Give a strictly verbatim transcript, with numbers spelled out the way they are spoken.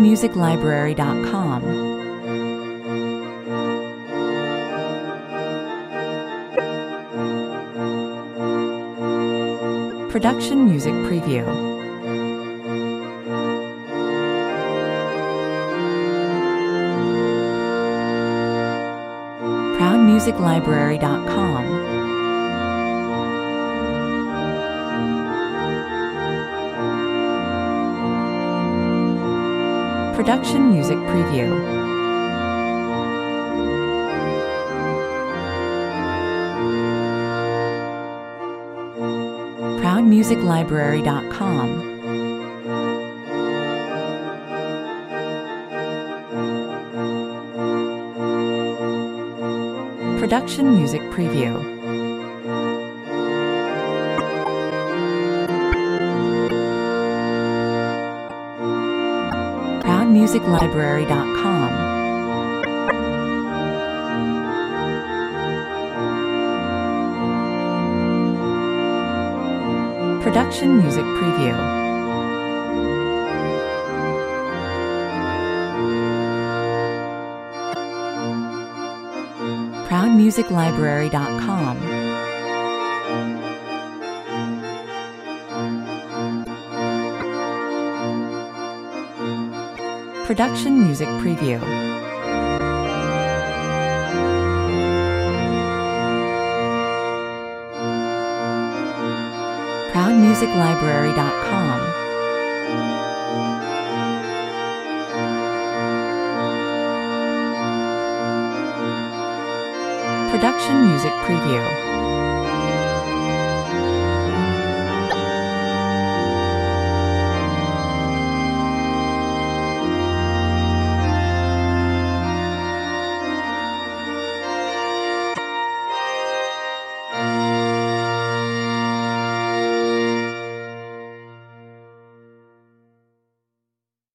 proud music library dot com. Production Music Preview. proud music library dot com. Production Music Preview. proud music library dot com. Production Music Preview. proud music library dot com. Production Music Preview. proud music library dot com. Production Music Preview. proud music library dot com. Production Music Preview.